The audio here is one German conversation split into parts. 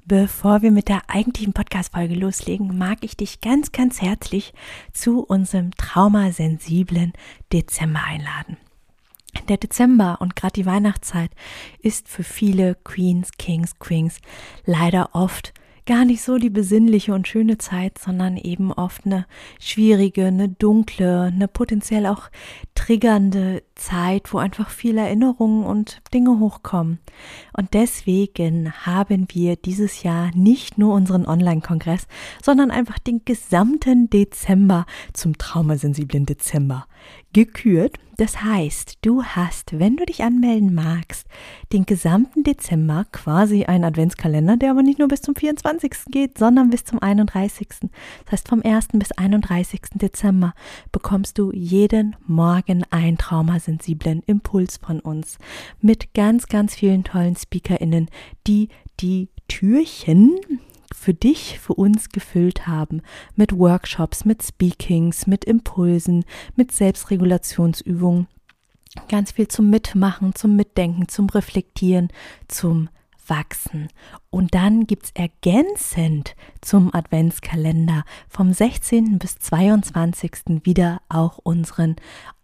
Bevor wir mit der eigentlichen Podcast-Folge loslegen, mag ich dich ganz, ganz herzlich zu unserem traumasensiblen Dezember einladen. Der Dezember und gerade die Weihnachtszeit ist für viele Queens, Kings, Queens leider oft gar nicht so die besinnliche und schöne Zeit, sondern eben oft eine schwierige, eine dunkle, eine potenziell auch triggernde Zeit, wo einfach viele Erinnerungen und Dinge hochkommen. Und deswegen haben wir dieses Jahr nicht nur unseren Online-Kongress, sondern einfach den gesamten Dezember zum traumasensiblen Dezember gekürt. Das heißt, du hast, wenn du dich anmelden magst, den gesamten Dezember quasi einen Adventskalender, der aber nicht nur bis zum 24. geht, sondern bis zum 31. Das heißt, vom 1. bis 31. Dezember bekommst du jeden Morgen einen traumasensiblen Impuls von uns mit ganz, ganz vielen tollen SpeakerInnen, die die Türchen für dich, für uns gefüllt haben, mit Workshops, mit Speakings, mit Impulsen, mit Selbstregulationsübungen, ganz viel zum Mitmachen, zum Mitdenken, zum Reflektieren, zum Wachsen. Und dann gibt's ergänzend zum Adventskalender vom 16. bis 22. wieder auch unseren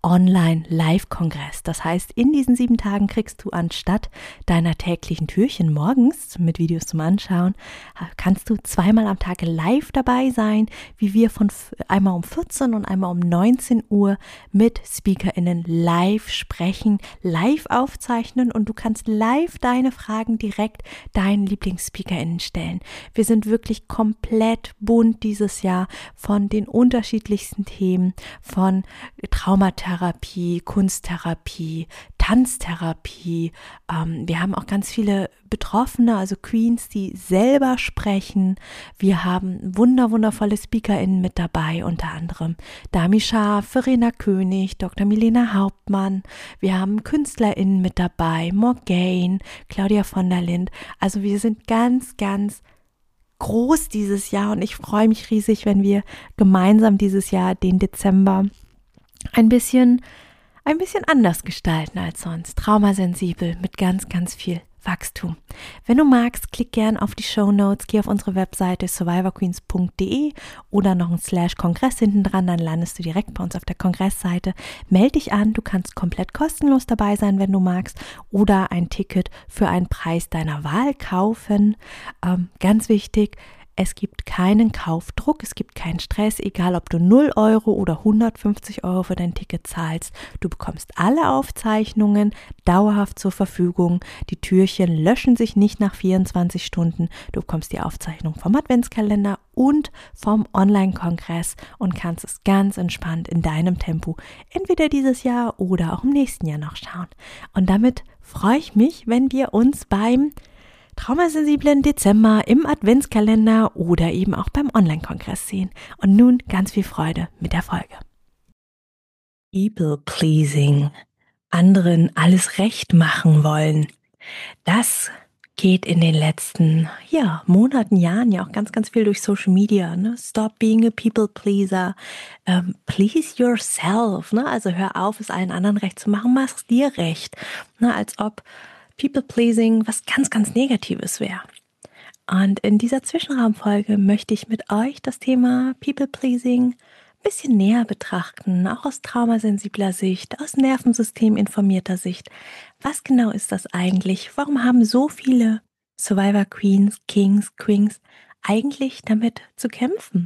Online-Live-Kongress. Das heißt, in diesen 7 Tagen kriegst du anstatt deiner täglichen Türchen morgens mit Videos zum Anschauen, kannst du 2-mal am Tag live dabei sein, wie wir von einmal um 14 und einmal um 19 Uhr mit SpeakerInnen live sprechen, live aufzeichnen und du kannst live deine Fragen direkt deinen LieblingsspeakerInnen stellen. Wir sind wirklich komplett bunt dieses Jahr von den unterschiedlichsten Themen, von Traumatherapie, Kunsttherapie, Tanztherapie. Wir haben auch ganz viele Betroffene, also Queens, die selber sprechen. Wir haben wundervolle SpeakerInnen mit dabei, unter anderem Dami Scharf, Verena König, Dr. Milena Hauptmann. Wir haben KünstlerInnen mit dabei, Morgane, Claudia von der Lind. Also wir sind ganz, ganz groß dieses Jahr und ich freue mich riesig, wenn wir gemeinsam dieses Jahr den Dezember ein bisschen anders gestalten als sonst. Traumasensibel mit ganz, ganz viel Wachstum. Wenn du magst, klick gern auf die Shownotes, geh auf unsere Webseite survivorqueens.de oder noch ein /Kongress hinten dran, dann landest du direkt bei uns auf der Kongressseite. Meld dich an, du kannst komplett kostenlos dabei sein, wenn du magst, oder ein Ticket für einen Preis deiner Wahl kaufen. Ganz wichtig, es gibt keinen Kaufdruck, es gibt keinen Stress, egal ob du 0 Euro oder 150 Euro für dein Ticket zahlst. Du bekommst alle Aufzeichnungen dauerhaft zur Verfügung. Die Türchen löschen sich nicht nach 24 Stunden. Du bekommst die Aufzeichnung vom Adventskalender und vom Online-Kongress und kannst es ganz entspannt in deinem Tempo entweder dieses Jahr oder auch im nächsten Jahr noch schauen. Und damit freue ich mich, wenn wir uns beim traumasensiblen Dezember im Adventskalender oder eben auch beim Online-Kongress sehen. Und nun ganz viel Freude mit der Folge. People-pleasing, anderen alles recht machen wollen, das geht in den letzten Monaten, Jahren ja auch ganz, ganz viel durch Social Media. Ne? Stop being a people-pleaser, please yourself. Ne? Also hör auf, es allen anderen recht zu machen, mach es dir recht. Ne? Als ob People-pleasing was ganz, ganz Negatives wäre. Und in dieser Zwischenraumfolge möchte ich mit euch das Thema People-pleasing ein bisschen näher betrachten, auch aus traumasensibler Sicht, aus nervensysteminformierter Sicht. Was genau ist das eigentlich? Warum haben so viele Survivor Queens, Kings, Queens eigentlich damit zu kämpfen?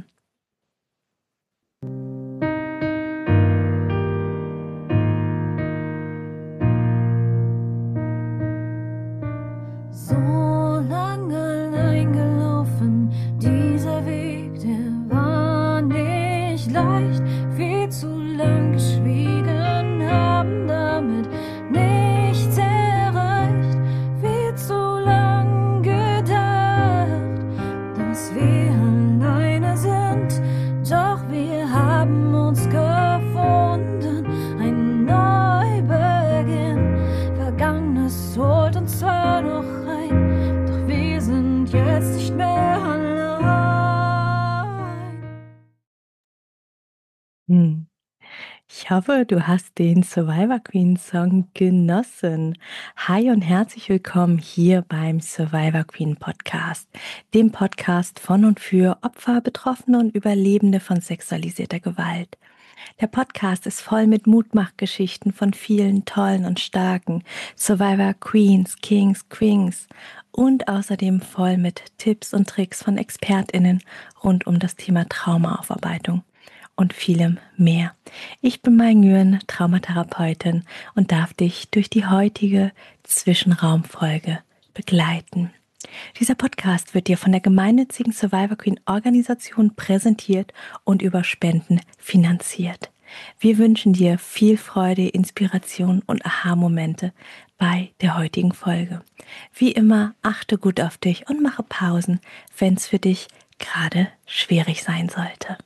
So lang allein gelaufen, dieser Weg, der war nicht leicht. Viel zu lang geschwiegen, haben damit nichts erreicht. Viel zu lang gedacht, dass wir alleine sind. Doch wir haben uns gefunden, ein Neubeginn. Vergangenes holt uns zwar noch rein, doch wir sind jetzt nicht mehr allein. Ich hoffe, du hast den Survivor Queen Song genossen. Hi und herzlich willkommen hier beim Survivor Queen Podcast, dem Podcast von und für Opfer, Betroffene und Überlebende von sexualisierter Gewalt. Der Podcast ist voll mit Mutmachgeschichten von vielen tollen und starken Survivor Queens, Kings, Queens und außerdem voll mit Tipps und Tricks von ExpertInnen rund um das Thema Traumaaufarbeitung und vielem mehr. Ich bin Mai Nguyen, Traumatherapeutin und darf dich durch die heutige Zwischenraumfolge begleiten. Dieser Podcast wird dir von der gemeinnützigen Survivor Queen Organisation präsentiert und über Spenden finanziert. Wir wünschen dir viel Freude, Inspiration und Aha-Momente bei der heutigen Folge. Wie immer, achte gut auf dich und mache Pausen, wenn es für dich gerade schwierig sein sollte.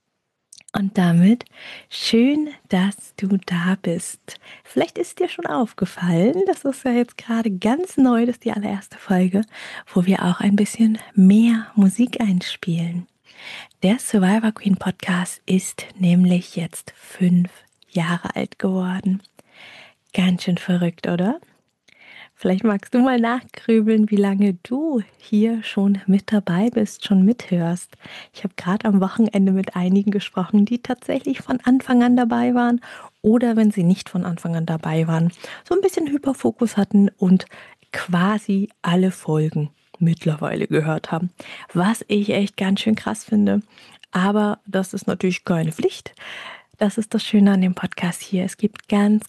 Und damit schön, dass du da bist. Vielleicht ist dir schon aufgefallen, das ist ja jetzt gerade ganz neu, das ist die allererste Folge, wo wir auch ein bisschen mehr Musik einspielen. Der Survivor Queen Podcast ist nämlich jetzt 5 Jahre alt geworden. Ganz schön verrückt, oder? Vielleicht magst du mal nachgrübeln, wie lange du hier schon mit dabei bist, schon mithörst. Ich habe gerade am Wochenende mit einigen gesprochen, die tatsächlich von Anfang an dabei waren oder wenn sie nicht von Anfang an dabei waren, so ein bisschen Hyperfokus hatten und quasi alle Folgen mittlerweile gehört haben. Was ich echt ganz schön krass finde. Aber das ist natürlich keine Pflicht. Das ist das Schöne an dem Podcast hier. Es gibt ganz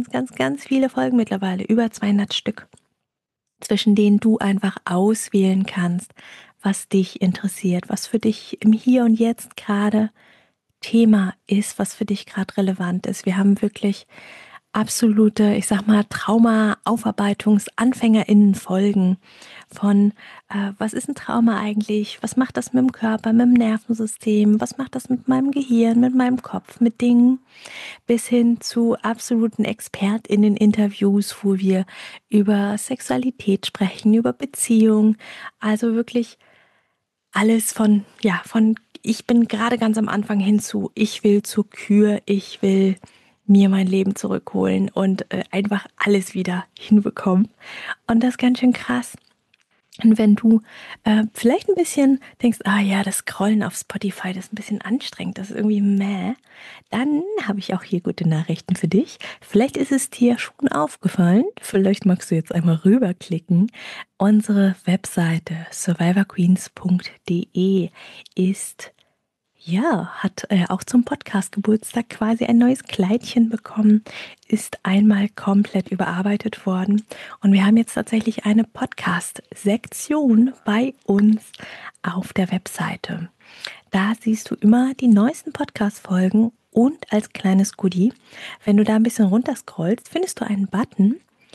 viele Folgen mittlerweile, über 200 Stück, zwischen denen du einfach auswählen kannst, was dich interessiert, was für dich im Hier und Jetzt gerade Thema ist, was für dich gerade relevant ist. Wir haben wirklich absolute, ich sag mal, Trauma-Aufarbeitungs-AnfängerInnen-Folgen von, was ist ein Trauma eigentlich? Was macht das mit dem Körper, mit dem Nervensystem? Was macht das mit meinem Gehirn, mit meinem Kopf, mit Dingen? Bis hin zu absoluten ExpertInnen-Interviews, wo wir über Sexualität sprechen, über Beziehungen. Also wirklich alles von ich bin gerade ganz am Anfang hin zu, ich will zur Kür, ich will mir mein Leben zurückholen und einfach alles wieder hinbekommen. Und das ist ganz schön krass. Und wenn du vielleicht ein bisschen denkst, das Scrollen auf Spotify, das ist ein bisschen anstrengend, das ist irgendwie meh, dann habe ich auch hier gute Nachrichten für dich. Vielleicht ist es dir schon aufgefallen, vielleicht magst du jetzt einmal rüberklicken. Unsere Webseite survivorqueens.de hat auch zum Podcast-Geburtstag quasi ein neues Kleidchen bekommen, ist einmal komplett überarbeitet worden. Und wir haben jetzt tatsächlich eine Podcast-Sektion bei uns auf der Webseite. Da siehst du immer die neuesten Podcast-Folgen und als kleines Goodie, wenn du da ein bisschen runterscrollst, findest du einen Button,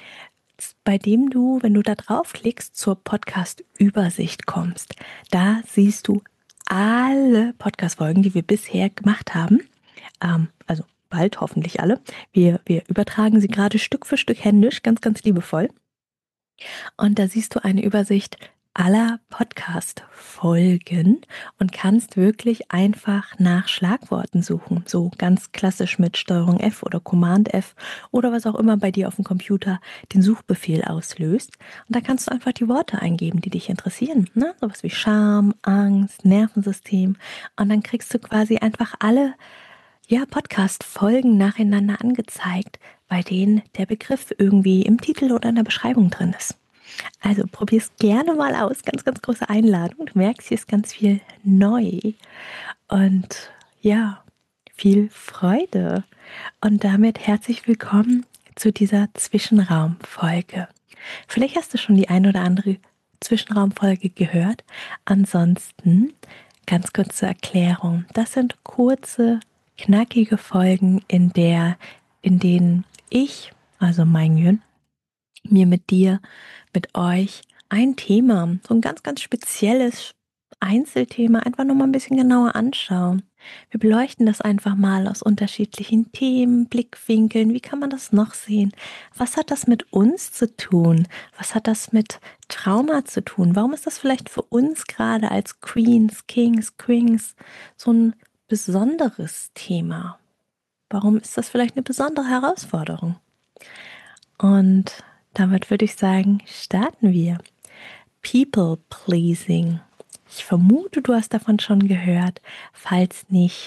bei dem du, wenn du da draufklickst, zur Podcast-Übersicht kommst. Da siehst du alle Podcast-Folgen, die wir bisher gemacht haben, also bald hoffentlich alle. Wir übertragen sie gerade Stück für Stück händisch, ganz liebevoll. Und da siehst du eine Übersicht aller Podcast-Folgen und kannst wirklich einfach nach Schlagworten suchen. So ganz klassisch mit Steuerung F oder Command F oder was auch immer bei dir auf dem Computer den Suchbefehl auslöst. Und da kannst du einfach die Worte eingeben, die dich interessieren. Ne? Sowas wie Scham, Angst, Nervensystem. Und dann kriegst du quasi einfach alle Podcast-Folgen nacheinander angezeigt, bei denen der Begriff irgendwie im Titel oder in der Beschreibung drin ist. Also probier's gerne mal aus. Ganz große Einladung. Du merkst, hier ist ganz viel neu. Und viel Freude. Und damit herzlich willkommen zu dieser Zwischenraumfolge. Vielleicht hast du schon die ein oder andere Zwischenraumfolge gehört. Ansonsten ganz kurz zur Erklärung. Das sind kurze, knackige Folgen, in denen ich, also Mai Nguyen, mir mit dir, mit euch ein Thema, so ein ganz spezielles Einzelthema einfach nochmal ein bisschen genauer anschauen. Wir beleuchten das einfach mal aus unterschiedlichen Themen, Blickwinkeln. Wie kann man das noch sehen? Was hat das mit uns zu tun? Was hat das mit Trauma zu tun? Warum ist das vielleicht für uns gerade als Queens, Kings, Queens so ein besonderes Thema? Warum ist das vielleicht eine besondere Herausforderung? Und damit würde ich sagen, starten wir. People pleasing. Ich vermute, du hast davon schon gehört. Falls nicht,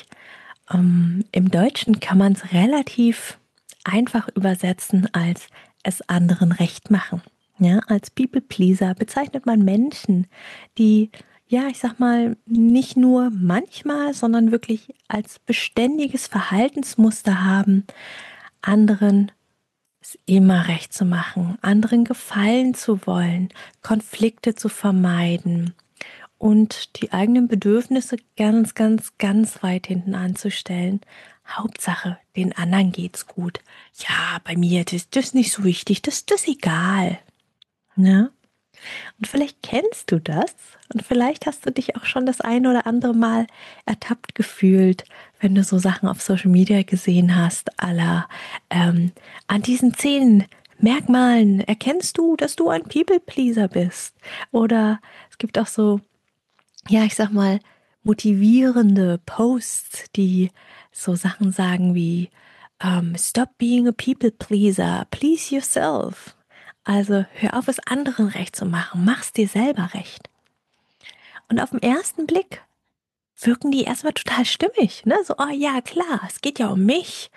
im Deutschen kann man es relativ einfach übersetzen als es anderen recht machen. Ja, als People Pleaser bezeichnet man Menschen, die, ja, ich sag mal, nicht nur manchmal, sondern wirklich als beständiges Verhaltensmuster haben, anderen es immer recht zu machen, anderen gefallen zu wollen, Konflikte zu vermeiden und die eigenen Bedürfnisse ganz, ganz, ganz weit hinten anzustellen. Hauptsache, den anderen geht's gut. Ja, bei mir, das ist nicht so wichtig, das ist egal. Ja? Und vielleicht kennst du das und vielleicht hast du dich auch schon das ein oder andere Mal ertappt gefühlt, wenn du so Sachen auf Social Media gesehen hast, à la an diesen 10 Merkmalen erkennst du, dass du ein People-Pleaser bist. Oder es gibt auch so, ja, ich sag mal, motivierende Posts, die so Sachen sagen wie Stop being a people-pleaser, please yourself. Also hör auf, es anderen recht zu machen, mach's dir selber recht. Und auf den ersten Blick wirken die erstmal total stimmig, ne? So, oh ja, klar, es geht ja um mich.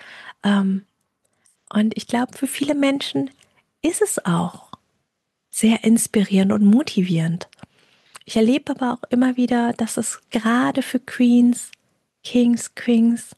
Und ich glaube, für viele Menschen ist es auch sehr inspirierend und motivierend. Ich erlebe aber auch immer wieder, dass es gerade für Queens, Kings, Queens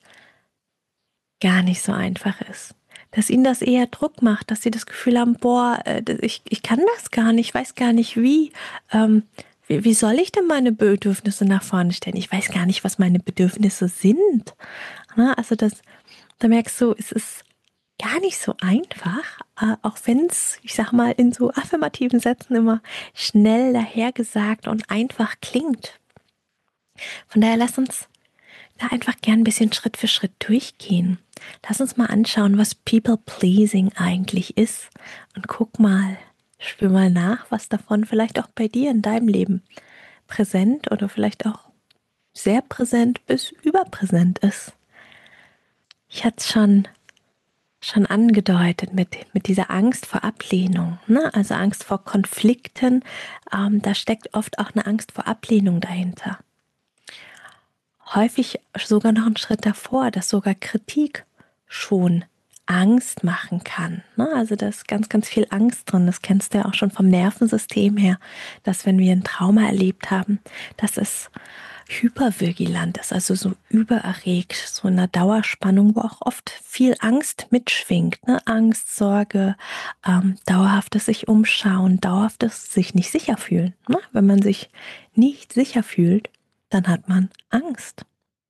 gar nicht so einfach ist. Dass ihnen das eher Druck macht, dass sie das Gefühl haben, boah, ich kann das gar nicht, weiß gar nicht wie. Wie soll ich denn meine Bedürfnisse nach vorne stellen? Ich weiß gar nicht, was meine Bedürfnisse sind. Also da merkst du, es ist gar nicht so einfach, auch wenn es, ich sag mal, in so affirmativen Sätzen immer schnell dahergesagt und einfach klingt. Von daher lass uns da einfach gern ein bisschen Schritt für Schritt durchgehen. Lass uns mal anschauen, was People-Pleasing eigentlich ist und spür mal nach, was davon vielleicht auch bei dir in deinem Leben präsent oder vielleicht auch sehr präsent bis überpräsent ist. Ich hatte es schon angedeutet mit dieser Angst vor Ablehnung, ne? Also Angst vor Konflikten, da steckt oft auch eine Angst vor Ablehnung dahinter. Häufig sogar noch einen Schritt davor, dass sogar Kritik schon Angst machen kann. Ne? Also da ist ganz, ganz viel Angst drin. Das kennst du ja auch schon vom Nervensystem her, dass wenn wir ein Trauma erlebt haben, dass es hypervigilant ist, also so übererregt, so in einer Dauerspannung, wo auch oft viel Angst mitschwingt. Ne? Angst, Sorge, dauerhaftes sich umschauen, dauerhaftes sich nicht sicher fühlen. Ne? Wenn man sich nicht sicher fühlt, dann hat man Angst.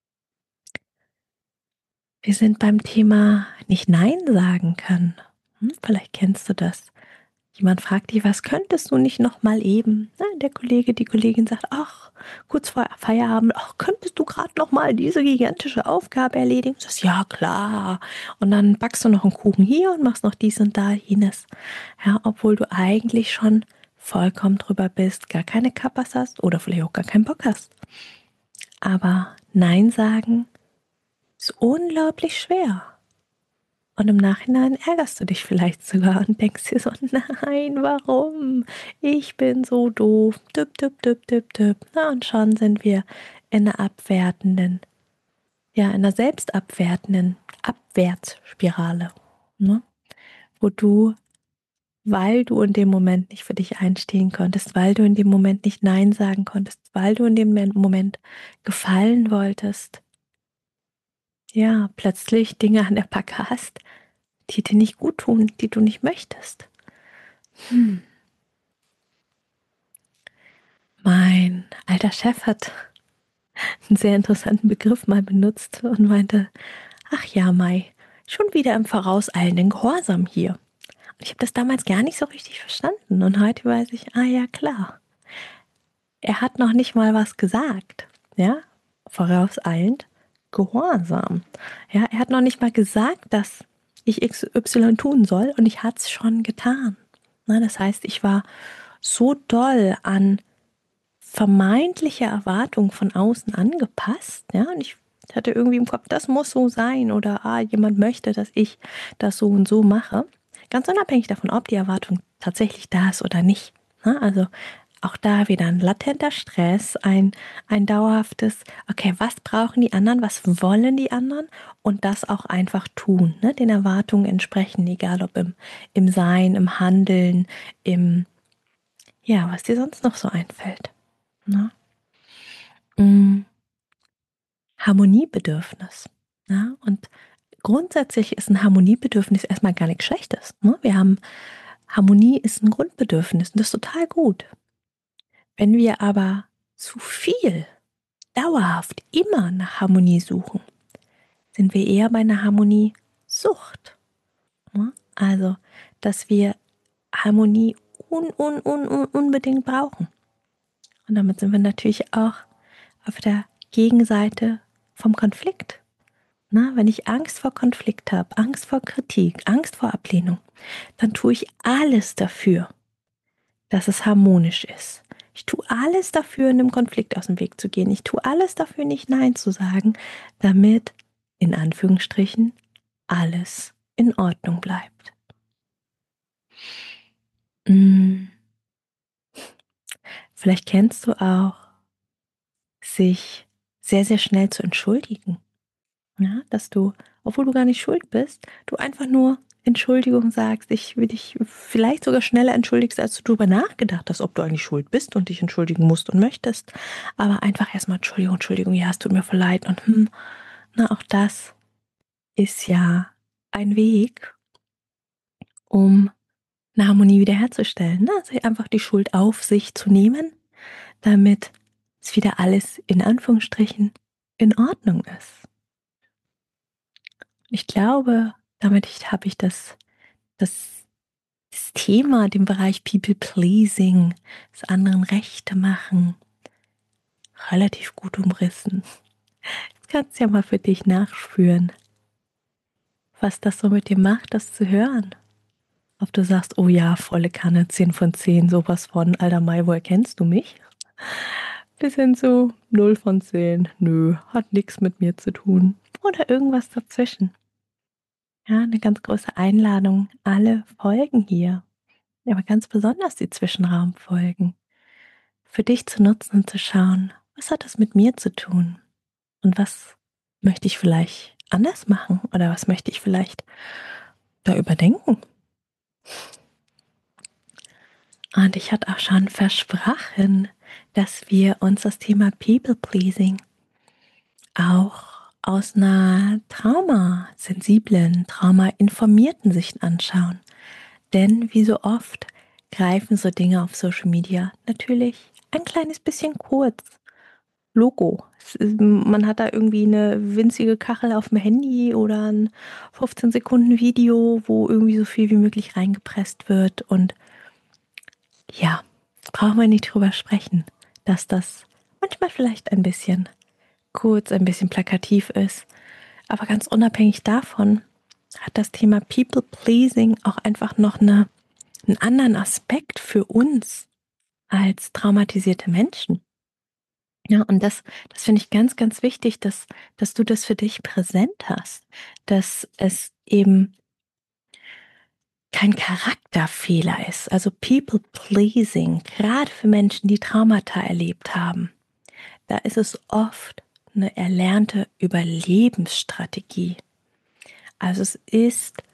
Wir sind beim Thema nicht Nein sagen können. Vielleicht kennst du das. Jemand fragt dich, was könntest du nicht noch mal eben? Der Kollege, die Kollegin sagt, ach, kurz vor Feierabend, ach, könntest du gerade noch mal diese gigantische Aufgabe erledigen? Du sagst, ja, klar. Und dann backst du noch einen Kuchen hier und machst noch dies und da, jenes. Ja, obwohl du eigentlich schon vollkommen drüber bist, gar keine Kappas hast oder vielleicht auch gar keinen Bock hast. Aber Nein sagen ist unglaublich schwer. Und im Nachhinein ärgerst du dich vielleicht sogar und denkst dir so, nein, warum? Ich bin so doof. Düpp, düpp, düpp, düpp, düpp. Na, und schon sind wir in einer in einer selbstabwertenden Abwärtsspirale. Ne? Wo du, weil du in dem Moment nicht für dich einstehen konntest, weil du in dem Moment nicht Nein sagen konntest, weil du in dem Moment gefallen wolltest, ja, plötzlich Dinge an der Backe hast, die dir nicht gut tun, die du nicht möchtest. Mein alter Chef hat einen sehr interessanten Begriff mal benutzt und meinte, ach ja, Mai, schon wieder im vorauseilenden Gehorsam hier. Und ich habe das damals gar nicht so richtig verstanden und heute weiß ich, ah ja, klar. Er hat noch nicht mal was gesagt, ja, vorauseilend Gehorsam. Ja, er hat noch nicht mal gesagt, dass ich XY tun soll und ich hatte es schon getan. Na, das heißt, ich war so doll an vermeintliche Erwartungen von außen angepasst, ja, und ich Ich hatte irgendwie im Kopf, das muss so sein oder jemand möchte, dass ich das so und so mache. Ganz unabhängig davon, ob die Erwartung tatsächlich da ist oder nicht. Ne? Also auch da wieder ein latenter Stress, ein dauerhaftes, okay, was brauchen die anderen, was wollen die anderen und das auch einfach tun, ne? Den Erwartungen entsprechen, egal ob im Sein, im Handeln, ja, was dir sonst noch so einfällt. Ne? Harmoniebedürfnis. Ja? Und grundsätzlich ist ein Harmoniebedürfnis erstmal gar nichts Schlechtes. Ne? Harmonie ist ein Grundbedürfnis und das ist total gut. Wenn wir aber zu viel, dauerhaft, immer nach Harmonie suchen, sind wir eher bei einer Harmoniesucht. Ne? Also, dass wir Harmonie unbedingt brauchen. Und damit sind wir natürlich auch auf der Gegenseite vom Konflikt. Na, wenn ich Angst vor Konflikt habe, Angst vor Kritik, Angst vor Ablehnung, dann tue ich alles dafür, dass es harmonisch ist. Ich tue alles dafür, einem Konflikt aus dem Weg zu gehen. Ich tue alles dafür, nicht Nein zu sagen, damit, in Anführungsstrichen, alles in Ordnung bleibt. Vielleicht kennst du auch, sich sehr, sehr schnell zu entschuldigen. Ja, dass du, obwohl du gar nicht schuld bist, du einfach nur Entschuldigung sagst, ich will dich vielleicht sogar schneller entschuldigst, als du darüber nachgedacht hast, ob du eigentlich schuld bist und dich entschuldigen musst und möchtest. Aber einfach erstmal Entschuldigung, ja, es tut mir voll leid. Und auch das ist ja ein Weg, um eine Harmonie wiederherzustellen. Ne? Also einfach die Schuld auf sich zu nehmen, damit es wieder alles in Anführungsstrichen in Ordnung ist. Ich glaube, damit habe ich das Thema, den Bereich People Pleasing, das anderen Rechte machen, relativ gut umrissen. Jetzt kannst du ja mal für dich nachspüren, was das so mit dir macht, das zu hören. Ob du sagst, oh ja, volle Kanne, 10 von 10, sowas von, alter Mai, woher kennst du mich? Bis hin zu 0 von 10, nö, hat nichts mit mir zu tun. Oder irgendwas dazwischen. Ja, eine ganz große Einladung, alle Folgen hier, aber ganz besonders die Zwischenraumfolgen, für dich zu nutzen und zu schauen, was hat das mit mir zu tun? Und was möchte ich vielleicht anders machen? Oder was möchte ich vielleicht da überdenken? Und ich hatte auch schon versprochen, dass wir uns das Thema People Pleasing auch aus einer traumasensiblen, traumainformierten Sicht anschauen. Denn wie so oft greifen so Dinge auf Social Media natürlich ein kleines bisschen kurz. Logo. Man hat da irgendwie eine winzige Kachel auf dem Handy oder ein 15 Sekunden Video, wo irgendwie so viel wie möglich reingepresst wird. Und ja, brauchen wir nicht drüber sprechen, dass das manchmal vielleicht ein bisschen kurz, ein bisschen plakativ ist. Aber ganz unabhängig davon hat das Thema People Pleasing auch einfach noch einen anderen Aspekt für uns als traumatisierte Menschen. Ja, und das finde ich ganz, ganz wichtig, dass du das für dich präsent hast, dass es eben kein Charakterfehler ist. Also People Pleasing, gerade für Menschen, die Traumata erlebt haben, da ist es oft eine erlernte Überlebensstrategie. Also es ist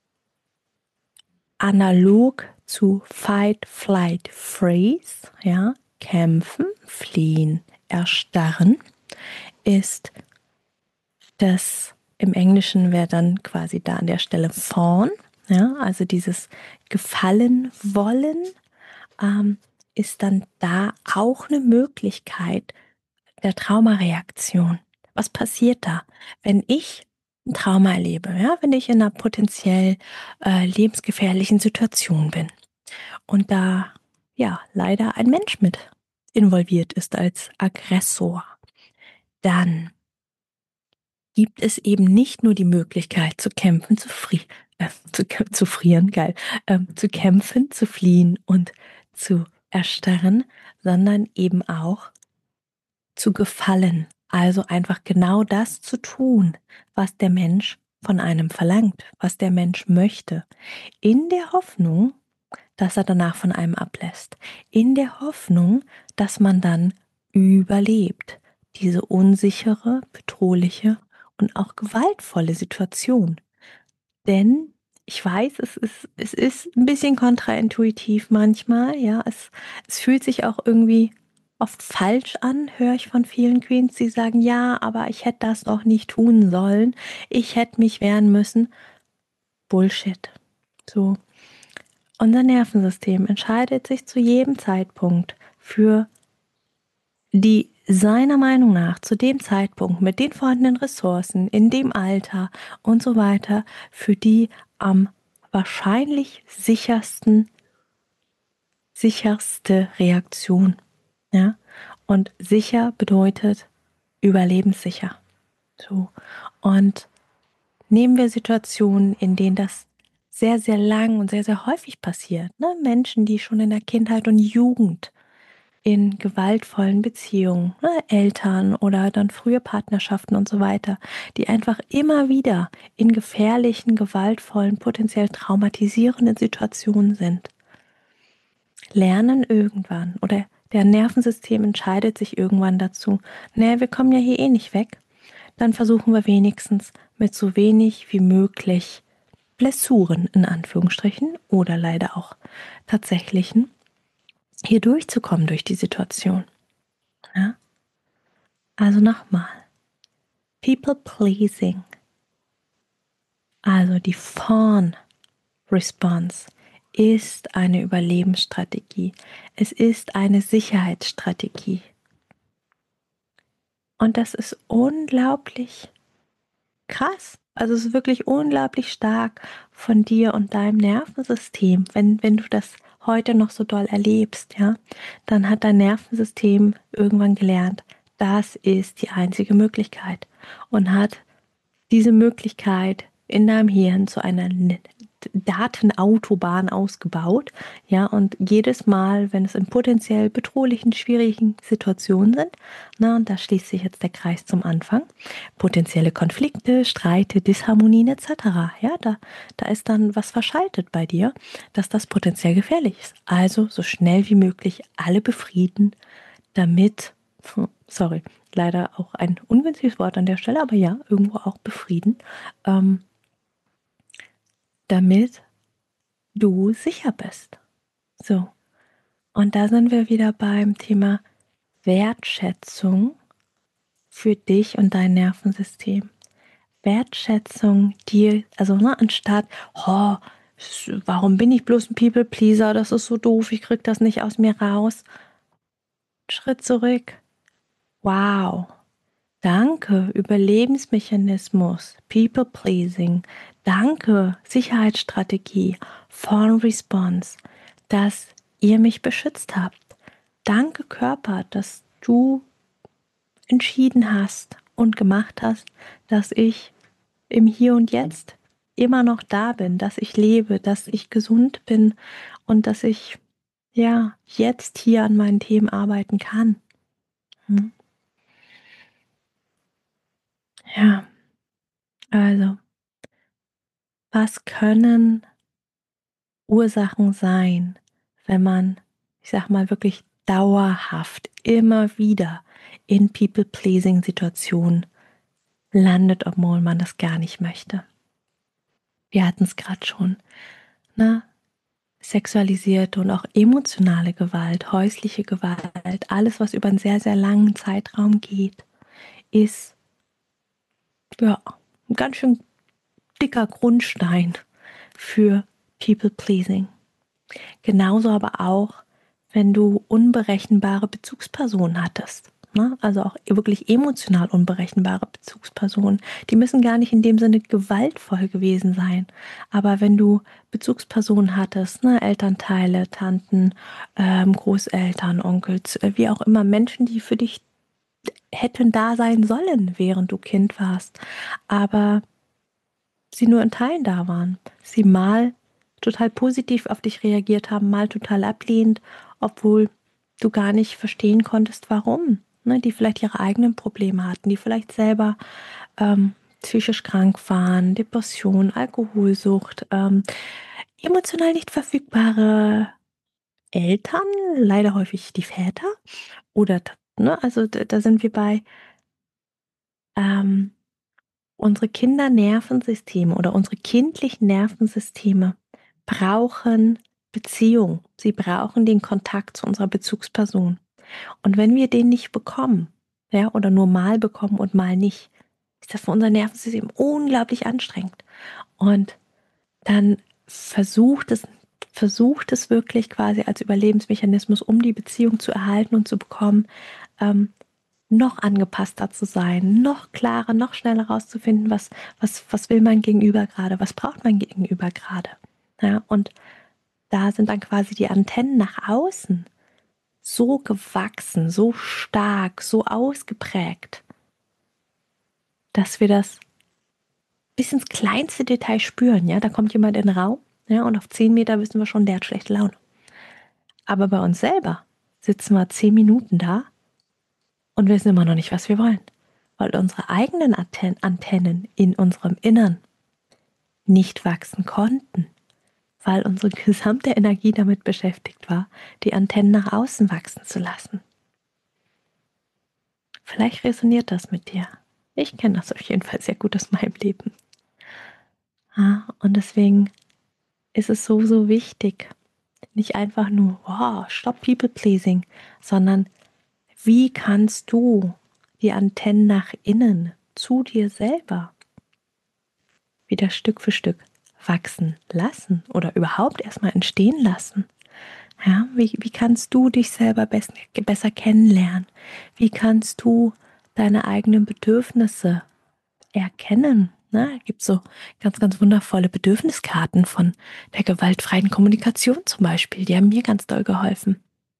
analog zu Fight, Flight, Freeze, ja, kämpfen, fliehen, erstarren, ist das im Englischen wäre dann quasi da an der Stelle fawn, ja, also dieses Gefallen wollen, ist dann da auch eine Möglichkeit der Traumareaktion. Was passiert da, wenn ich ein Trauma erlebe, ja, wenn ich in einer potenziell lebensgefährlichen Situation bin und da ja leider ein Mensch mit involviert ist als Aggressor, dann gibt es eben nicht nur die Möglichkeit zu kämpfen, zu frieren, geil, zu kämpfen, zu fliehen und zu erstarren, sondern eben auch zu gefallen, Also einfach genau das zu tun, was der Mensch von einem verlangt, was der Mensch möchte, in der Hoffnung, dass er danach von einem ablässt, in der Hoffnung, dass man dann überlebt, diese unsichere, bedrohliche und auch gewaltvolle Situation. Denn ich weiß, es ist ein bisschen kontraintuitiv manchmal, ja. Es fühlt sich auch irgendwie oft falsch an, höre ich von vielen Queens, die sagen, ja, aber ich hätte das doch nicht tun sollen. Ich hätte mich wehren müssen. Bullshit. So. Unser Nervensystem entscheidet sich zu jedem Zeitpunkt für die seiner Meinung nach zu dem Zeitpunkt mit den vorhandenen Ressourcen, in dem Alter und so weiter, für die am wahrscheinlich sicherste Reaktion. Ja? Und sicher bedeutet überlebenssicher. So. Und nehmen wir Situationen, in denen das sehr, sehr lang und sehr, sehr häufig passiert. Ne? Menschen, die schon in der Kindheit und Jugend in gewaltvollen Beziehungen, ne, Eltern oder dann frühe Partnerschaften und so weiter, die einfach immer wieder in gefährlichen, gewaltvollen, potenziell traumatisierenden Situationen sind, lernen irgendwann oder der Nervensystem entscheidet sich irgendwann dazu, nee, wir kommen ja hier eh nicht weg, dann versuchen wir wenigstens mit so wenig wie möglich Blessuren in Anführungsstrichen oder leider auch tatsächlichen hier durchzukommen durch die Situation. Ja? Also nochmal, People pleasing, also die Fawn-Response, ist eine Überlebensstrategie. Es ist eine Sicherheitsstrategie. Und das ist unglaublich krass. Also es ist wirklich unglaublich stark von dir und deinem Nervensystem. Wenn du das heute noch so doll erlebst, ja, dann hat dein Nervensystem irgendwann gelernt, das ist die einzige Möglichkeit und hat diese Möglichkeit in deinem Hirn zu einer Datenautobahn ausgebaut. Ja, und jedes Mal, wenn es in potenziell bedrohlichen, schwierigen Situationen sind, na, und da schließt sich jetzt der Kreis zum Anfang, potenzielle Konflikte, Streite, Disharmonien etc., ja, da ist dann was verschaltet bei dir, dass das potenziell gefährlich ist. Also so schnell wie möglich alle befrieden, damit, sorry, leider auch ein ungünstiges Wort an der Stelle, aber ja, irgendwo auch befrieden, damit du sicher bist. So, und da sind wir wieder beim Thema Wertschätzung für dich und dein Nervensystem. Wertschätzung dir, also anstatt, oh, warum bin ich bloß ein People-Pleaser, das ist so doof, ich krieg das nicht aus mir raus. Schritt zurück. Wow. Danke, Überlebensmechanismus, People-Pleasing. Danke, Sicherheitsstrategie, Fawn Response, dass ihr mich beschützt habt. Danke, Körper, dass du entschieden hast und gemacht hast, dass ich im Hier und Jetzt immer noch da bin, dass ich lebe, dass ich gesund bin und dass ich ja jetzt hier an meinen Themen arbeiten kann. Ja, also, was können Ursachen sein, wenn man, ich sag mal, wirklich dauerhaft immer wieder in People-Pleasing-Situationen landet, obwohl man das gar nicht möchte? Wir hatten es gerade schon, ne? Sexualisierte und auch emotionale Gewalt, häusliche Gewalt, alles, was über einen sehr, sehr langen Zeitraum geht, ist ja ein ganz schön dicker Grundstein für People-Pleasing. Genauso aber auch, wenn du unberechenbare Bezugspersonen hattest. Ne? Also auch wirklich emotional unberechenbare Bezugspersonen. Die müssen gar nicht in dem Sinne gewaltvoll gewesen sein. Aber wenn du Bezugspersonen hattest, ne? Elternteile, Tanten, Großeltern, Onkels, wie auch immer, Menschen, die für dich hätten da sein sollen, während du Kind warst, aber sie nur in Teilen da waren. Sie mal total positiv auf dich reagiert haben, mal total ablehnend, obwohl du gar nicht verstehen konntest, warum. ne, die vielleicht ihre eigenen Probleme hatten, die vielleicht selber psychisch krank waren, Depression, Alkoholsucht, emotional nicht verfügbare Eltern, leider häufig die Väter, oder, ne, also da sind wir bei ähm, unsere Kindernervensysteme oder unsere kindlichen Nervensysteme brauchen Beziehung. Sie brauchen den Kontakt zu unserer Bezugsperson. Und wenn wir den nicht bekommen, ja, oder nur mal bekommen und mal nicht, ist das für unser Nervensystem unglaublich anstrengend. Und dann versucht es wirklich quasi als Überlebensmechanismus, um die Beziehung zu erhalten und zu bekommen, ähm, noch angepasster zu sein, noch klarer, noch schneller rauszufinden, was will mein Gegenüber gerade, was braucht mein Gegenüber gerade. Ja, und da sind dann quasi die Antennen nach außen so gewachsen, so stark, so ausgeprägt, dass wir das bis ins kleinste Detail spüren. Ja, da kommt jemand in den Raum, ja, und auf 10 Meter wissen wir schon, der hat schlechte Laune. Aber bei uns selber sitzen wir 10 Minuten da und wissen immer noch nicht, was wir wollen, weil unsere eigenen Antennen in unserem Innern nicht wachsen konnten, weil unsere gesamte Energie damit beschäftigt war, die Antennen nach außen wachsen zu lassen. Vielleicht resoniert das mit dir. Ich kenne das auf jeden Fall sehr gut aus meinem Leben. Ja, und deswegen ist es so, so wichtig, nicht einfach nur, wow, stop People Pleasing, sondern wie kannst du die Antennen nach innen zu dir selber wieder Stück für Stück wachsen lassen oder überhaupt erstmal entstehen lassen? Ja, wie kannst du dich selber besser kennenlernen? Wie kannst du deine eigenen Bedürfnisse erkennen? Ne? Es gibt so ganz, ganz wundervolle Bedürfniskarten von der gewaltfreien Kommunikation zum Beispiel. Die haben mir ganz doll geholfen.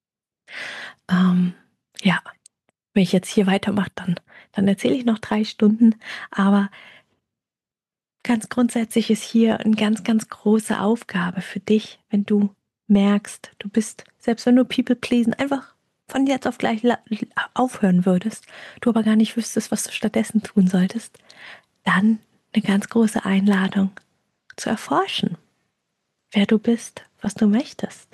Ja, wenn ich jetzt hier weitermache, dann erzähle ich noch 3 Stunden. Aber ganz grundsätzlich ist hier eine ganz, ganz große Aufgabe für dich, wenn du merkst, du bist, selbst wenn du People pleasen, einfach von jetzt auf gleich aufhören würdest, du aber gar nicht wüsstest, was du stattdessen tun solltest, dann eine ganz große Einladung zu erforschen, wer du bist, was du möchtest.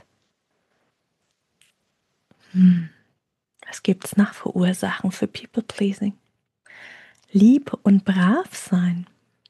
Was gibt es noch für Ursachen für People pleasing? Lieb und brav sein.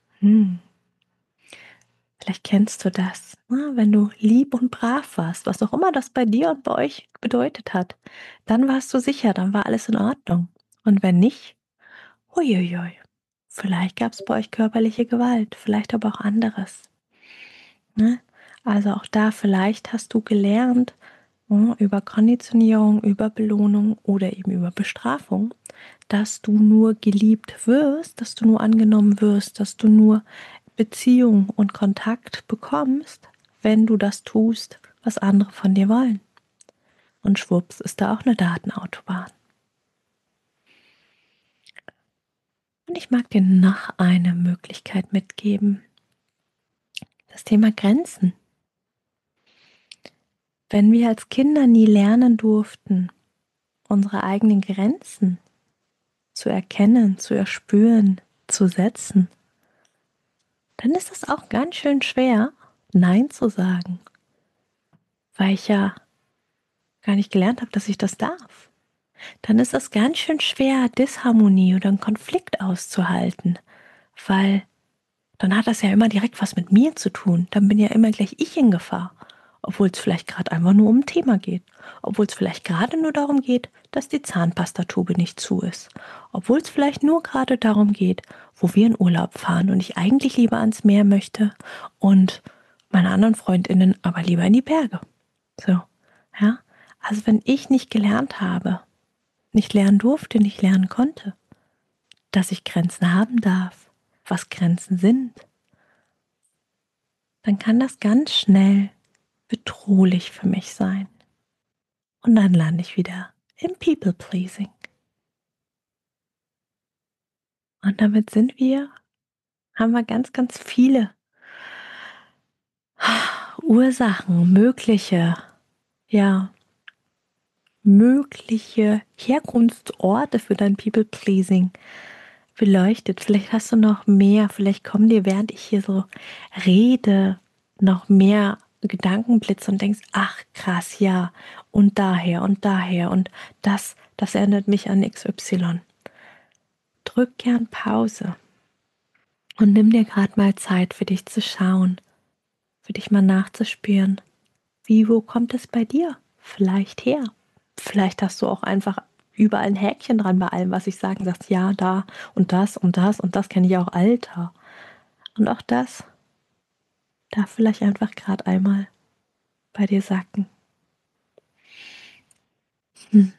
Vielleicht kennst du das, ne? Wenn du lieb und brav warst, was auch immer das bei dir und bei euch bedeutet hat, dann warst du sicher, dann war alles in Ordnung. Und wenn nicht, huiuiui, vielleicht gab es bei euch körperliche Gewalt, vielleicht aber auch anderes. Ne? Also auch da, vielleicht hast du gelernt, über Konditionierung, über Belohnung oder eben über Bestrafung, dass du nur geliebt wirst, dass du nur angenommen wirst, dass du nur Beziehung und Kontakt bekommst, wenn du das tust, was andere von dir wollen. Und schwupps ist da auch eine Datenautobahn. Und ich mag dir noch eine Möglichkeit mitgeben. Das Thema Grenzen. Wenn wir als Kinder nie lernen durften, unsere eigenen Grenzen zu erkennen, zu erspüren, zu setzen, dann ist es auch ganz schön schwer, Nein zu sagen, weil ich ja gar nicht gelernt habe, dass ich das darf. Dann ist es ganz schön schwer, Disharmonie oder einen Konflikt auszuhalten, weil dann hat das ja immer direkt was mit mir zu tun. Dann bin ja immer gleich ich in Gefahr, obwohl es vielleicht gerade einfach nur um ein Thema geht, obwohl es vielleicht gerade nur darum geht, dass die Zahnpastatube nicht zu ist, obwohl es vielleicht nur gerade darum geht, wo wir in Urlaub fahren und ich eigentlich lieber ans Meer möchte und meine anderen Freundinnen aber lieber in die Berge. So, ja. Also wenn ich nicht gelernt habe, nicht lernen durfte, nicht lernen konnte, dass ich Grenzen haben darf, was Grenzen sind, dann kann das ganz schnell bedrohlich für mich sein. Und dann lande ich wieder im People-Pleasing. Und damit haben wir ganz, ganz viele Ursachen, ja, mögliche Herkunftsorte für dein People-Pleasing beleuchtet. Vielleicht hast du noch mehr, vielleicht kommen dir, während ich hier so rede, noch mehr Gedankenblitze und denkst, ach krass, ja, und daher und das erinnert mich an XY. Drück gern Pause und nimm dir gerade mal Zeit für dich zu schauen, für dich mal nachzuspüren. Wo kommt es bei dir vielleicht her? Vielleicht hast du auch einfach überall ein Häkchen dran bei allem, was ich sage. Sagst, ja, da und das kenne ich auch, Alter. Und auch das darf vielleicht einfach gerade einmal bei dir sacken. Hm.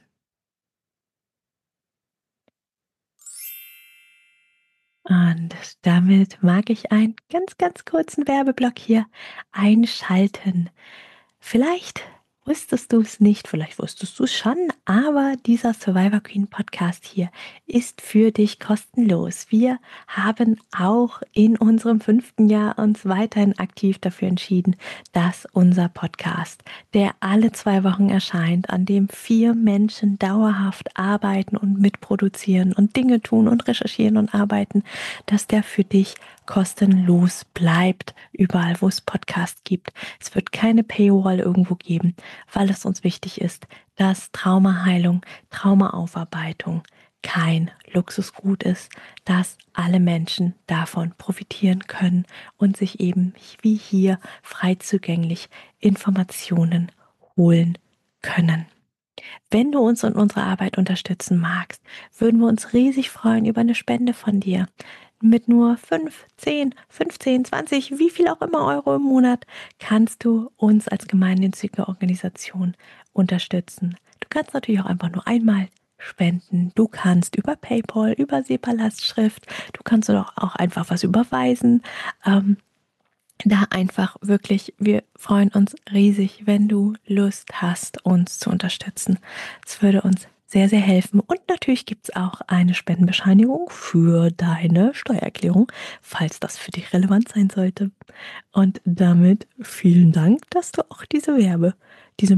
Und damit mag ich einen ganz kurzen Werbeblock hier einschalten. Vielleicht wusstest du es nicht, vielleicht wusstest du es schon, aber dieser Survivor Queen Podcast hier ist für dich kostenlos. Wir haben auch in unserem 5. Jahr uns weiterhin aktiv dafür entschieden, dass unser Podcast, der alle 2 Wochen erscheint, an dem 4 Menschen dauerhaft arbeiten und mitproduzieren und Dinge tun und recherchieren und arbeiten, dass der für dich kostenlos bleibt, überall wo es Podcasts gibt. Es wird keine Paywall irgendwo geben, weil es uns wichtig ist, dass Traumaheilung, Traumaaufarbeitung kein Luxusgut ist, dass alle Menschen davon profitieren können und sich eben wie hier frei zugänglich Informationen holen können. Wenn du uns in unserer Arbeit unterstützen magst, würden wir uns riesig freuen über eine Spende von dir. Mit nur 5, 10, 15, 20, wie viel auch immer Euro im Monat kannst du uns als gemeinnützige Organisation unterstützen. Du kannst natürlich auch einfach nur einmal spenden. Du kannst über PayPal, über SEPA-Lastschrift, du kannst auch einfach was überweisen. Da einfach wirklich, wir freuen uns riesig, wenn du Lust hast, uns zu unterstützen. Es würde uns sehr helfen. Und natürlich gibt es auch eine Spendenbescheinigung für deine Steuererklärung, falls das für dich relevant sein sollte. Und damit vielen Dank, dass du auch diese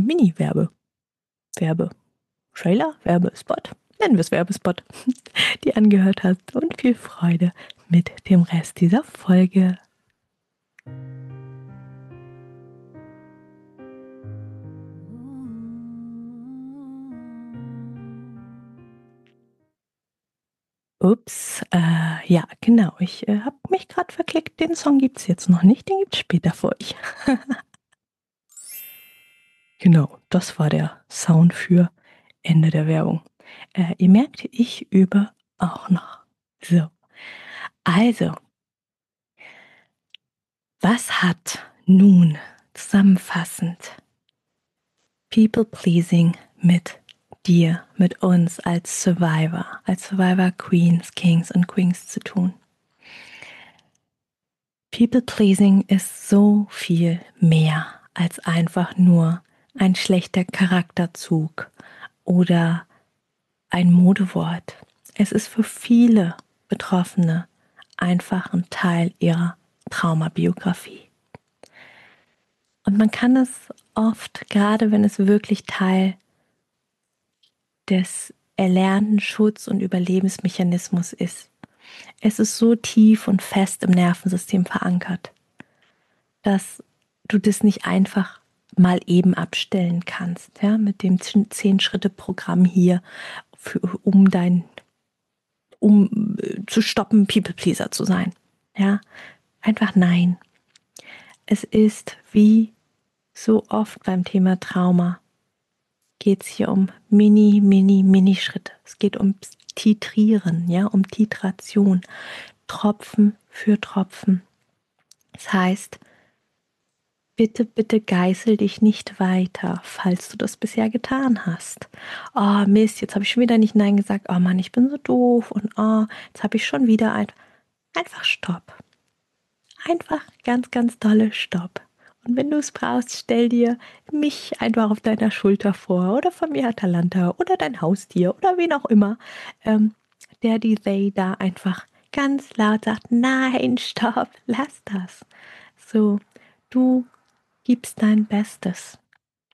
Trailer, Werbespot, nennen wir es Werbespot, die angehört hast. Und viel Freude mit dem Rest dieser Folge. Ups, ja, genau. Ich habe mich gerade verklickt. Den Song gibt es jetzt noch nicht, den gibt es später für euch. Genau, das war der Sound für Ende der Werbung. Ihr merkt, ich übe auch noch. So, also, was hat nun zusammenfassend People Pleasing mit dir, mit uns als Survivor Queens, Kings und Queens zu tun? People-Pleasing ist so viel mehr als einfach nur ein schlechter Charakterzug oder ein Modewort. Es ist für viele Betroffene einfach ein Teil ihrer Traumabiografie. Und man kann es oft, gerade wenn es wirklich Teil des erlernten Schutz- und Überlebensmechanismus ist, es ist so tief und fest im Nervensystem verankert, dass du das nicht einfach mal eben abstellen kannst, ja, mit dem 10-Schritte-Programm hier, um zu stoppen, People-Pleaser zu sein. Ja, einfach nein. Es ist wie so oft beim Thema Trauma, geht es hier um Mini-Schritte. Es geht um Titrieren, ja, um Titration, Tropfen für Tropfen. Das heißt, bitte geißel dich nicht weiter, falls du das bisher getan hast. Oh Mist, jetzt habe ich schon wieder nicht Nein gesagt. Oh Mann, ich bin so doof. Und oh, jetzt habe ich schon wieder einfach Stopp. Einfach ganz dolle Stopp. Und wenn du es brauchst, stell dir mich einfach auf deiner Schulter vor oder von mir Atalanta oder dein Haustier oder wen auch immer, der die they da einfach ganz laut sagt, nein, stopp, lass das. So, du gibst dein Bestes.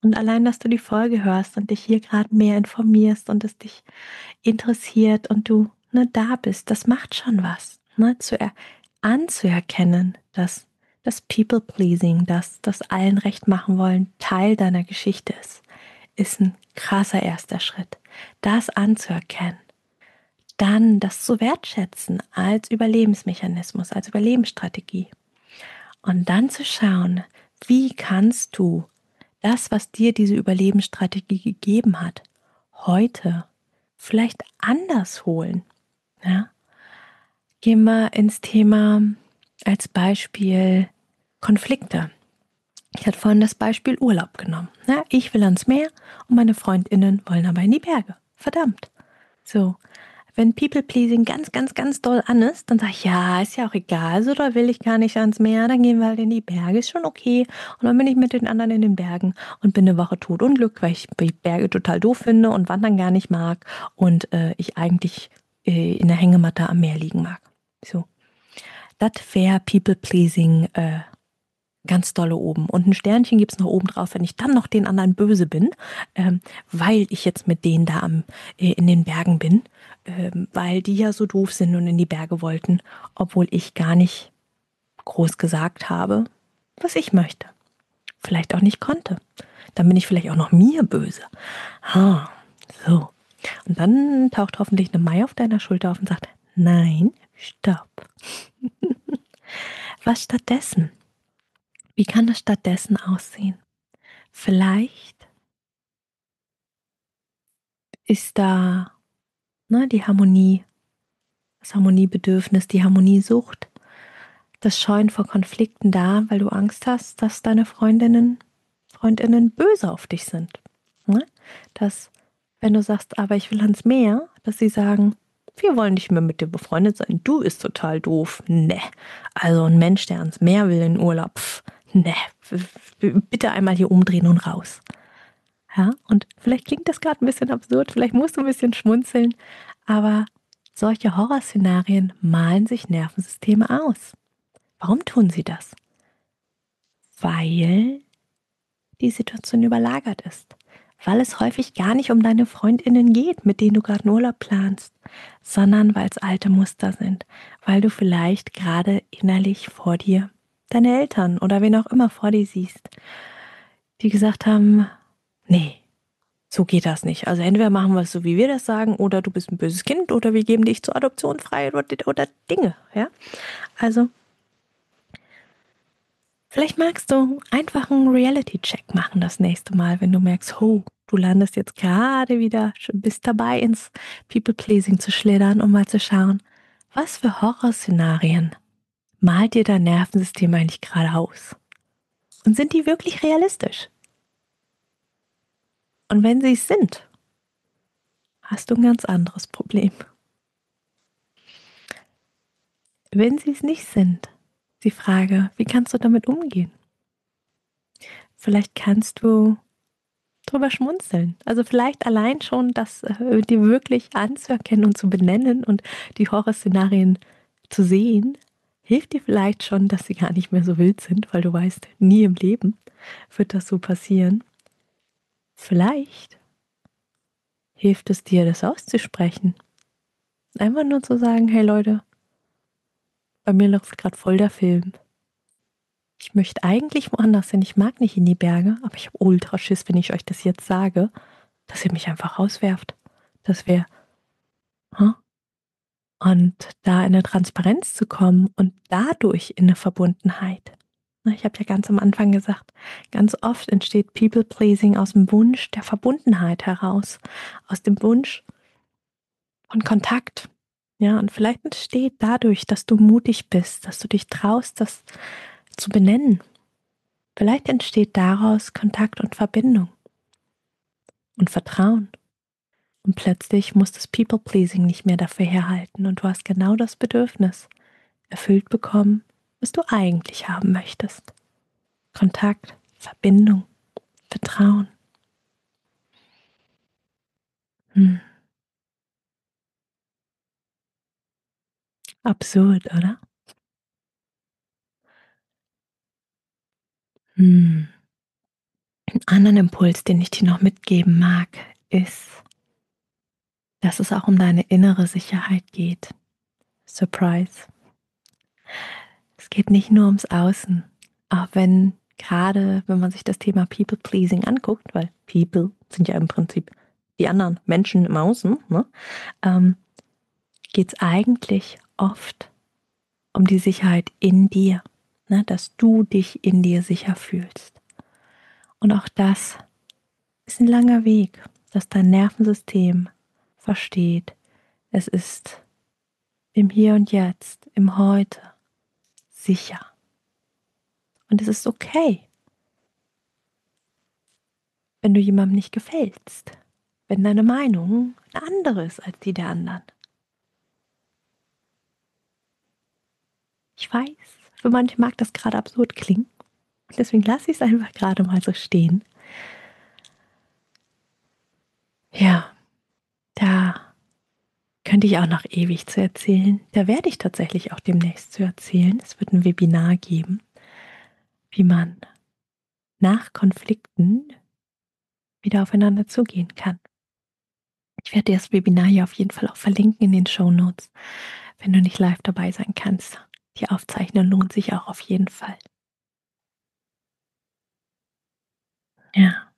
Und allein, dass du die Folge hörst und dich hier gerade mehr informierst und es dich interessiert und du da bist, das macht schon was. Anzuerkennen, dass das People-Pleasing, das allen recht machen wollen, Teil deiner Geschichte ist ein krasser erster Schritt. Das anzuerkennen, dann das zu wertschätzen als Überlebensmechanismus, als Überlebensstrategie. Und dann zu schauen, wie kannst du das, was dir diese Überlebensstrategie gegeben hat, heute vielleicht anders holen. Ja? Gehen wir ins Thema als Beispiel Konflikte. Ich hatte vorhin das Beispiel Urlaub genommen. Ja, ich will ans Meer und meine FreundInnen wollen aber in die Berge. Verdammt. So, wenn People-Pleasing ganz, ganz, ganz doll an ist, dann sage ich, ja, ist ja auch egal, so da will ich gar nicht ans Meer, dann gehen wir halt in die Berge, ist schon okay. Und dann bin ich mit den anderen in den Bergen und bin eine Woche totunglück, weil ich die Berge total doof finde und Wandern gar nicht mag und ich eigentlich in der Hängematte am Meer liegen mag. So, das wäre People-Pleasing ganz dolle oben. Und ein Sternchen gibt es noch oben drauf, wenn ich dann noch den anderen böse bin, weil ich jetzt mit denen da in den Bergen bin, weil die ja so doof sind und in die Berge wollten, obwohl ich gar nicht groß gesagt habe, was ich möchte. Vielleicht auch nicht konnte. Dann bin ich vielleicht auch noch mir böse. So. Und dann taucht hoffentlich eine Mai auf deiner Schulter auf und sagt, nein, stopp. Was stattdessen? Wie kann es stattdessen aussehen? Vielleicht ist da die Harmonie, das Harmoniebedürfnis, die Harmoniesucht, das Scheuen vor Konflikten da, weil du Angst hast, dass deine Freundinnen böse auf dich sind. Ne? Dass, wenn du sagst, aber ich will ans Meer, dass sie sagen, wir wollen nicht mehr mit dir befreundet sein, du bist total doof. Ne, also ein Mensch, der ans Meer will in Urlaub, ne, bitte einmal hier umdrehen und raus. Ja, und vielleicht klingt das gerade ein bisschen absurd, vielleicht musst du ein bisschen schmunzeln, aber solche Horrorszenarien malen sich Nervensysteme aus. Warum tun sie das? Weil die Situation überlagert ist. Weil es häufig gar nicht um deine FreundInnen geht, mit denen du gerade einen Urlaub planst, sondern weil es alte Muster sind. Weil du vielleicht gerade innerlich vor dir deine Eltern oder wen auch immer vor dir siehst, die gesagt haben, nee, so geht das nicht. Also entweder machen wir es so, wie wir das sagen, oder du bist ein böses Kind, oder wir geben dich zur Adoption frei oder Dinge. Ja? Also vielleicht magst du einfach einen Reality-Check machen das nächste Mal, wenn du merkst, oh, du landest jetzt gerade wieder, bist dabei, ins People-Pleasing zu schlittern, um mal zu schauen, was für Horrorszenarien malt dir dein Nervensystem eigentlich gerade aus? Und sind die wirklich realistisch? Und wenn sie es sind, hast du ein ganz anderes Problem. Wenn sie es nicht sind, die Frage, wie kannst du damit umgehen? Vielleicht kannst du drüber schmunzeln. Also vielleicht allein schon das dir wirklich anzuerkennen und zu benennen und die Horrorszenarien zu sehen, hilft dir vielleicht schon, dass sie gar nicht mehr so wild sind, weil du weißt, nie im Leben wird das so passieren. Vielleicht hilft es dir, das auszusprechen. Einfach nur zu sagen, hey Leute, bei mir läuft gerade voll der Film. Ich möchte eigentlich woanders hin. Ich mag nicht in die Berge, aber ich habe ultra Schiss, wenn ich euch das jetzt sage, dass ihr mich einfach rauswerft. Das wäre, und da in eine Transparenz zu kommen und dadurch in eine Verbundenheit. Ich habe ja ganz am Anfang gesagt, ganz oft entsteht People-Pleasing aus dem Wunsch der Verbundenheit heraus, aus dem Wunsch von Kontakt. Ja, und vielleicht entsteht dadurch, dass du mutig bist, dass du dich traust, das zu benennen. Vielleicht entsteht daraus Kontakt und Verbindung und Vertrauen. Und plötzlich muss das People-Pleasing nicht mehr dafür herhalten und du hast genau das Bedürfnis erfüllt bekommen, was du eigentlich haben möchtest. Kontakt, Verbindung, Vertrauen. Absurd, oder? Hm. Einen anderen Impuls, den ich dir noch mitgeben mag, ist, dass es auch um deine innere Sicherheit geht. Surprise. Es geht nicht nur ums Außen, auch gerade wenn man sich das Thema People-Pleasing anguckt, weil People sind ja im Prinzip die anderen Menschen im Außen, ne? Geht es eigentlich oft um die Sicherheit in dir, ne? Dass du dich in dir sicher fühlst. Und auch das ist ein langer Weg, dass dein Nervensystem versteht, es ist im Hier und Jetzt, im Heute sicher. Und es ist okay, wenn du jemandem nicht gefällst, wenn deine Meinung eine andere ist als die der anderen. Ich weiß, für manche mag das gerade absurd klingen, deswegen lasse ich es einfach gerade mal so stehen. Ja, da könnte ich auch noch ewig zu erzählen. Da werde ich tatsächlich auch demnächst zu erzählen. Es wird ein Webinar geben, wie man nach Konflikten wieder aufeinander zugehen kann. Ich werde dir das Webinar hier auf jeden Fall auch verlinken in den Shownotes, wenn du nicht live dabei sein kannst. Die Aufzeichnung lohnt sich auch auf jeden Fall. Ja,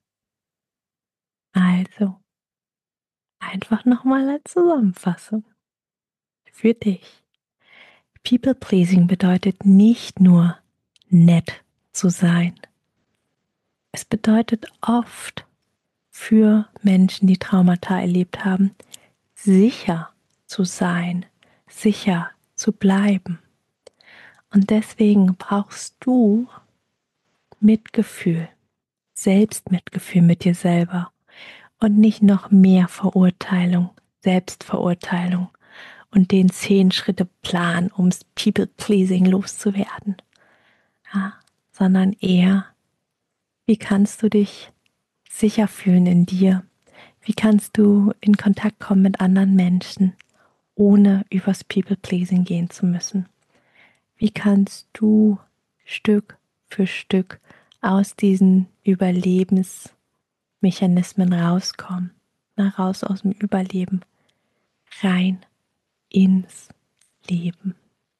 also einfach nochmal als Zusammenfassung für dich. People-Pleasing bedeutet nicht nur nett zu sein. Es bedeutet oft für Menschen, die Traumata erlebt haben, sicher zu sein, sicher zu bleiben. Und deswegen brauchst du Mitgefühl, Selbstmitgefühl mit dir selber und nicht noch mehr Verurteilung, Selbstverurteilung und den 10-Schritte-Plan, ums People-Pleasing loszuwerden. Ja, sondern eher, wie kannst du dich sicher fühlen in dir? Wie kannst du in Kontakt kommen mit anderen Menschen, ohne übers People-Pleasing gehen zu müssen? Wie kannst du Stück für Stück aus diesen Überlebensmechanismen rauskommen? Raus aus dem Überleben, rein ins Leben.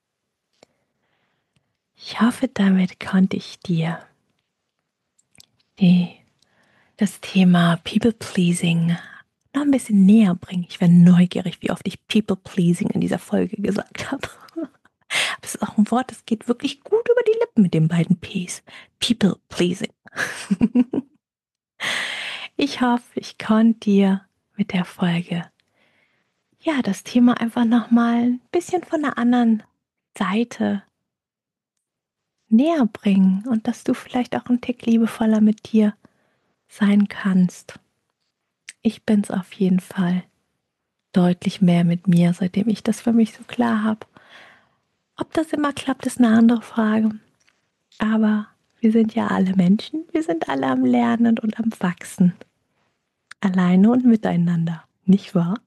Ich hoffe, damit konnte ich dir das Thema People-Pleasing noch ein bisschen näher bringen. Ich wäre neugierig, wie oft ich People-Pleasing in dieser Folge gesagt habe. Aber es ist auch ein Wort, das geht wirklich gut über die Lippen mit den beiden Ps. People-Pleasing. Ich hoffe, ich konnte dir mit der Folge das Thema einfach nochmal ein bisschen von der anderen Seite näher bringen und dass du vielleicht auch ein Tick liebevoller mit dir sein kannst. Ich bin's auf jeden Fall deutlich mehr mit mir, seitdem ich das für mich so klar habe. Ob das immer klappt, ist eine andere Frage. Aber wir sind ja alle Menschen, wir sind alle am Lernen und am Wachsen. Alleine und miteinander, nicht wahr?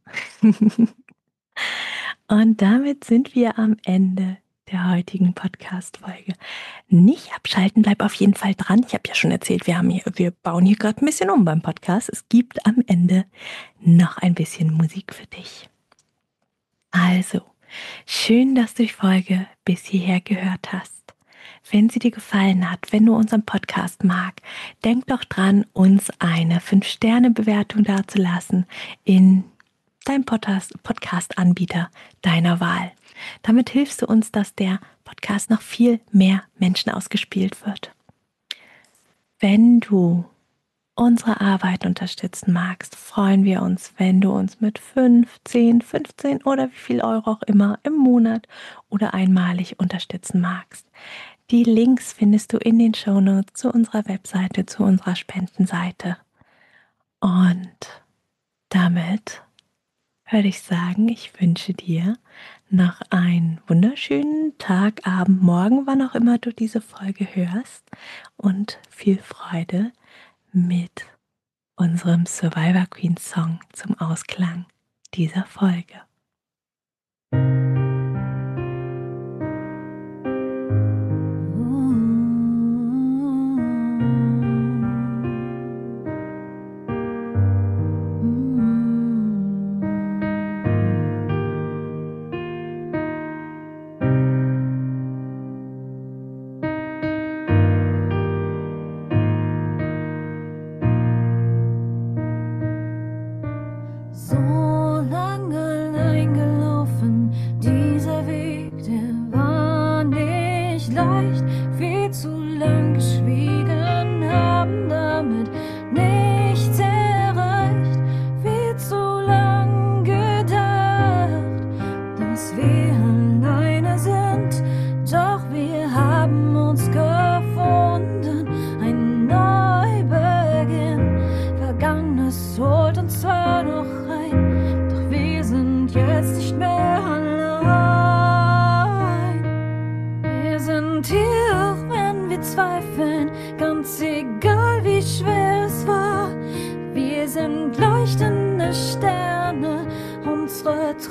Und damit sind wir am Ende der heutigen Podcast-Folge. Nicht abschalten, bleib auf jeden Fall dran. Ich habe ja schon erzählt, wir bauen hier gerade ein bisschen um beim Podcast. Es gibt am Ende noch ein bisschen Musik für dich. Also, schön, dass du die Folge bis hierher gehört hast. Wenn sie dir gefallen hat, wenn du unseren Podcast magst, denk doch dran, uns eine 5-Sterne-Bewertung dazulassen in deinem Podcast-Anbieter deiner Wahl. Damit hilfst du uns, dass der Podcast noch viel mehr Menschen ausgespielt wird. Wenn du unsere Arbeit unterstützen magst, freuen wir uns, wenn du uns mit 5, 10, 15 oder wie viel Euro auch immer im Monat oder einmalig unterstützen magst. Die Links findest du in den Shownotes zu unserer Webseite, zu unserer Spendenseite. Und damit würde ich sagen, ich wünsche dir noch einen wunderschönen Tag, Abend, Morgen, wann auch immer du diese Folge hörst und viel Freude mit unserem Survivor Queen Song zum Ausklang dieser Folge.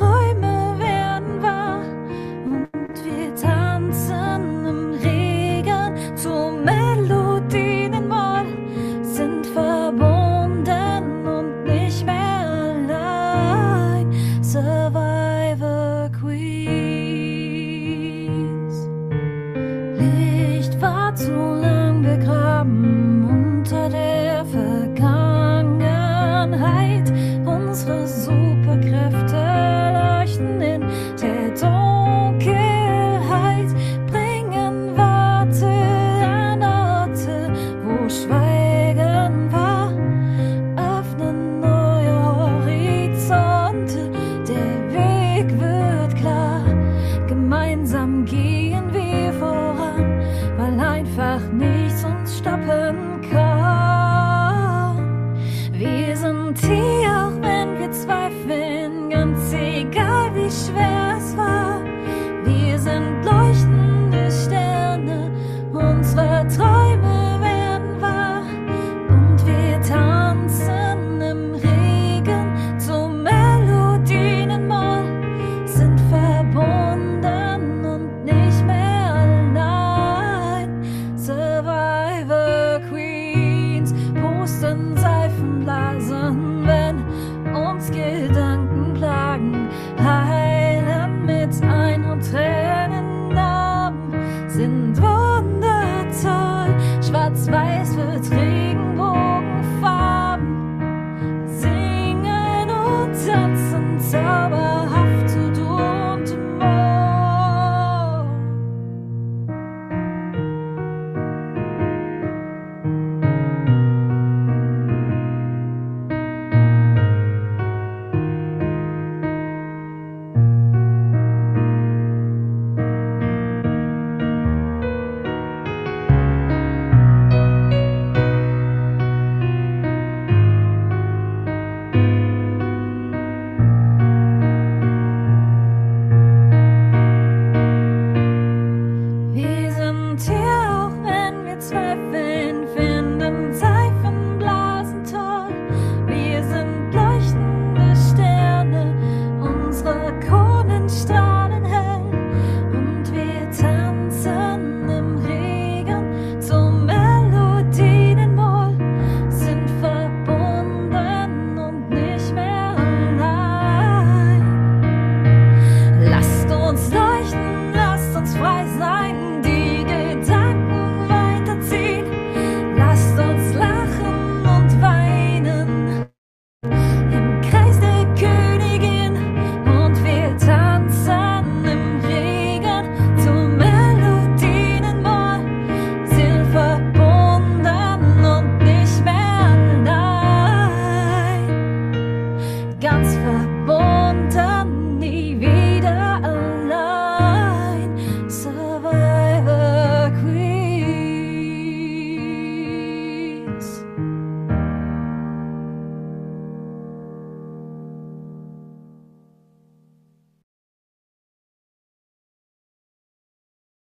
Träume werden wahr und wir tanzen im Regen zur Melodie in Moll, sind verbunden und nicht mehr allein. Survivor Queens, Licht war zu lang.